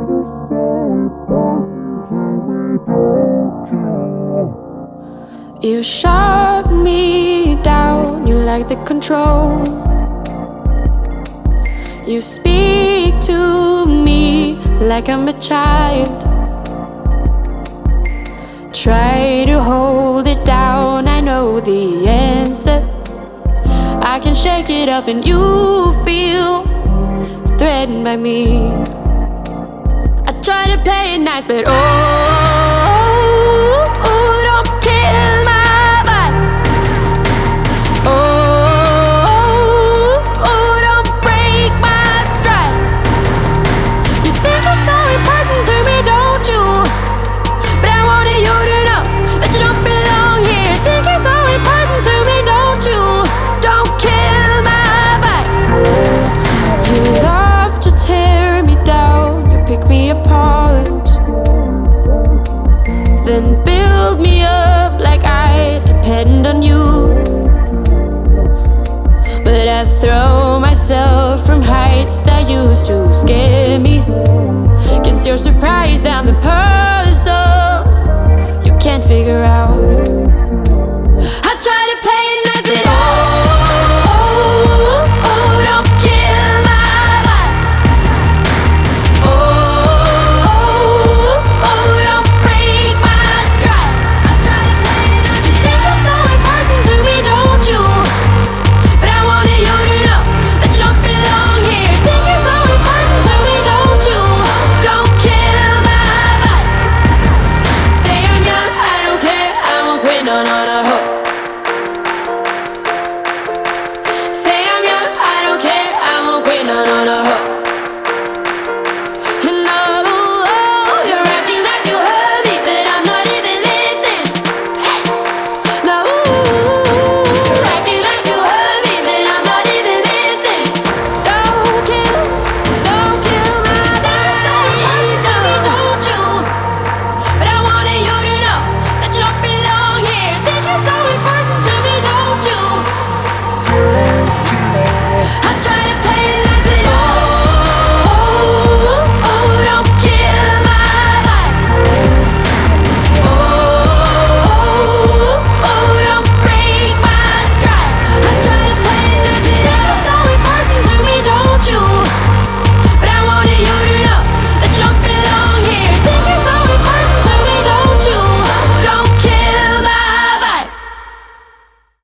You shut me down, you lack the control. You speak to me like I'm a child. Try to hold it down, I know the answer. I can shake it off and you feel threatened by me. I try to play it nice, but don't kill my vibe. Don't break my stride. You think you're so important to me, don't you? But I wanted you to know that you don't belong here. Think you're so important to me, don't you? Don't kill my vibe. You love to tear me down, you pick me apart, then build me up like I depend on you. But I throw myself from heights that used to scare me. Guess you're surprised I'm the puzzle you can't figure out.